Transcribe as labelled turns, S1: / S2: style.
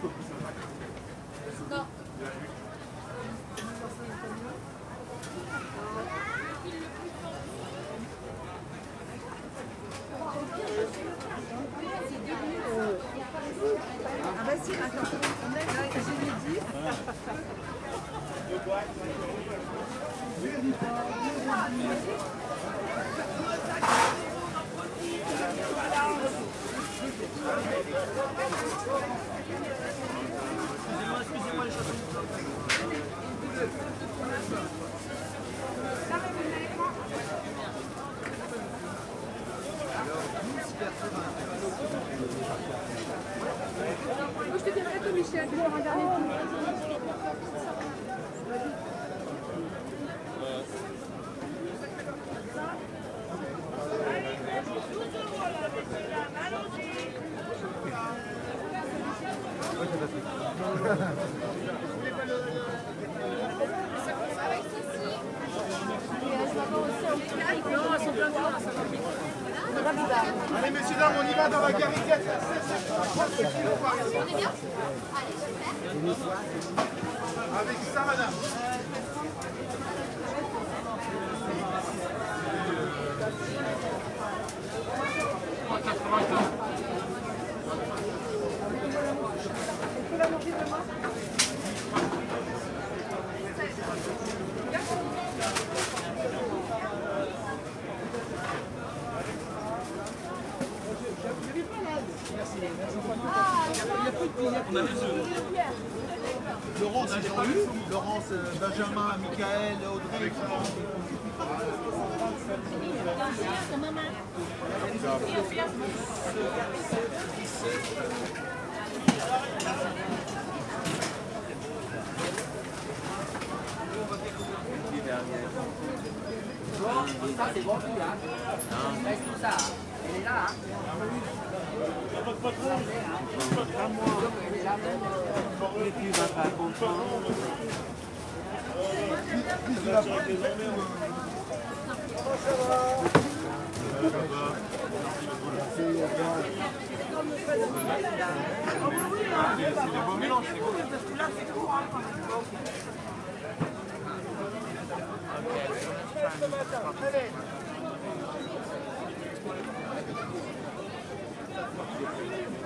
S1: Non.
S2: Ah bah si, attends, on est là, j'ai dit.
S3: Excusez-moi les chatons.
S2: Moi je te dirais que Michel, tu vas regarder tout.
S3: Allez messieurs dames, on y va dans la garrigue.
S1: On est bien? Allez, super.
S3: Avec ça madame. Laurence, ils ont eu Laurence, Benjamin, Michael, Audrey.
S4: Ça c'est bon coup là. Laisse tout ça. Elle est là.
S5: Et puis il va pas comprendre.
S3: Allez.